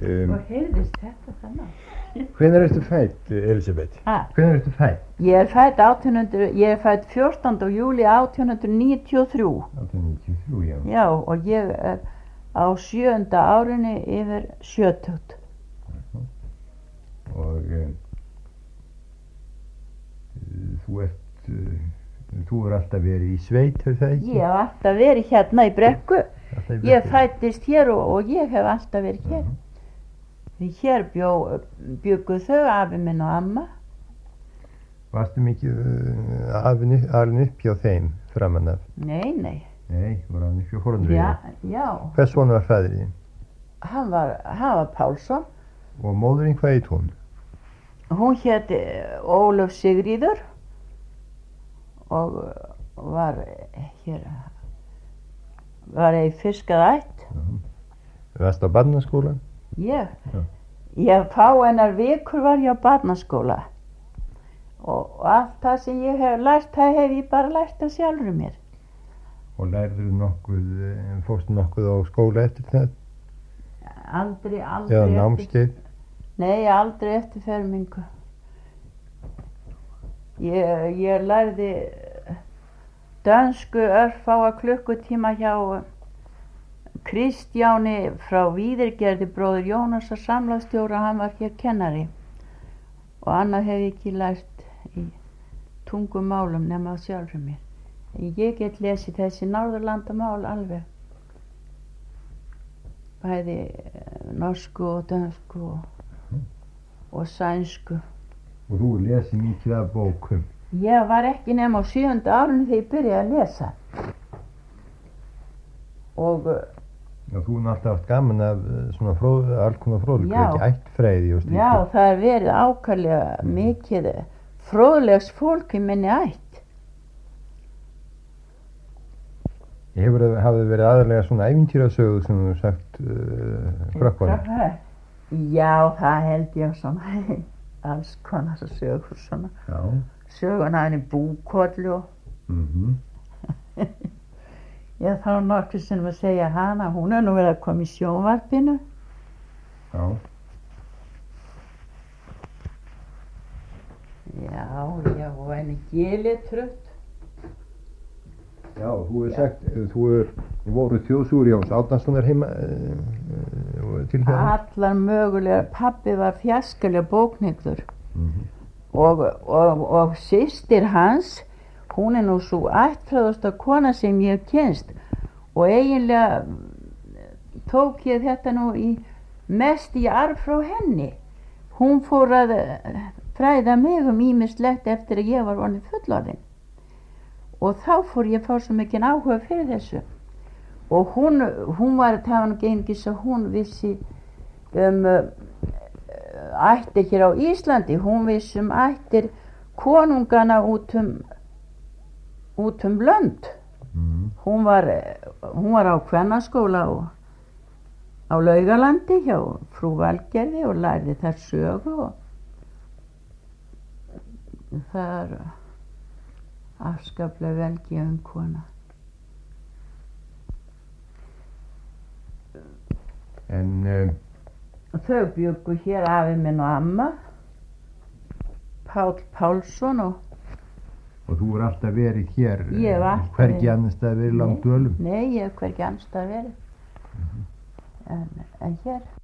Og heyrðist þetta þannig? Hvenær ertu fædd, Elisabeth? Hvenær ertu fædd? Ég er fædd 14. júlí 1893. 1893, já. Já, og ég er á 7. árinu yfir 70. Og þú er alltaf verið í sveit, hefur það ekki? Ég hef alltaf verið hérna í Brekku. Ég fæddist hér og ég hef alltaf verið hér. Því hér bjuggu þau, afi minn og amma. Varstu mikið alin upp hjá þeim framan af? Nei. Nei, var alin upp hjá foreldrum? Já. Hvers son var faðir þinn? Hann var Pálsson. Og móðurinn, hvað heit hún? Hún hét Ólöf Sigríður og var ei fiskaðætt. Varstu á barnaskóla? Ég fáeinar vikur var ég á barnaskóla og allt það sem ég hef lært, það hef ég bara lært af sjálfur mér. Og lærðu fórstu nokkuð á skóla eftir það? Aldrei eða námskeið? Nei, aldrei eftir fermingu. Ég lærði dönsku örfáa klukkutíma hjá Kristjáni frá Víðirgerði, bróður Jónasar samlagsstjóra, hann var hér kennari. Og annað hef ég ekki lært í tungumálum nema sjálfur mér. Ég get lesið þessi Norðurlandamál alveg. Bæði norsku og dönsku og sænsku. Og þú lesið mikið af bókum? Ég var ekki nema á 7. árinu þegar ég byrjaði að lesa. Og já, þú er alltaf haft gaman af svona alkonar fróðleikur, ekki ættfræði og slíkt. Já, það er verið ákaflega mikið fróðlegs fólk í minni ætt. Hafði verið aðalega svona ævintýrasögur sem þú sagt krökkunum? Já, það held ég svona. Alls konar sögur svona. Já. Sögun af henni Búkollu. Ég þá nokkuð sem að segja hana, hún er nú verið að koma í sjónvarpinu. Já. Já, og henni Gilitrött. Já, þú hefur sagt, voru þjóðsögur Jóns Árnasonar heima til það? Allar mögulegar, pabbi var fjarskalega bóknektur. Og systir hans, hún er nú svo ættfræðasta kona sem ég hef kynst og eiginlega tók ég þetta nú mest í arf frá henni. Hún fór að fræða mig ýmislegt eftir að ég var orðin fullorðin og þá fór ég að fá svo mikinn áhuga fyrir þessu og hún var að tafa nú gengis að hún vissi ættir hér á Íslandi, hún vissi ættir konungana út lönd. Hún var á kvennaskóla á Laugalandi hjá frú Valgerði og lærði þar sögu og það er afskaplega velgefin kona. En þau bjuggu hér afi minn og amma, Páll Pálsson og þú er alltaf verið hér, hvergi annars staðar verið langt dvölum? Nei, ég hef hvergi annars staðar verið, en hér.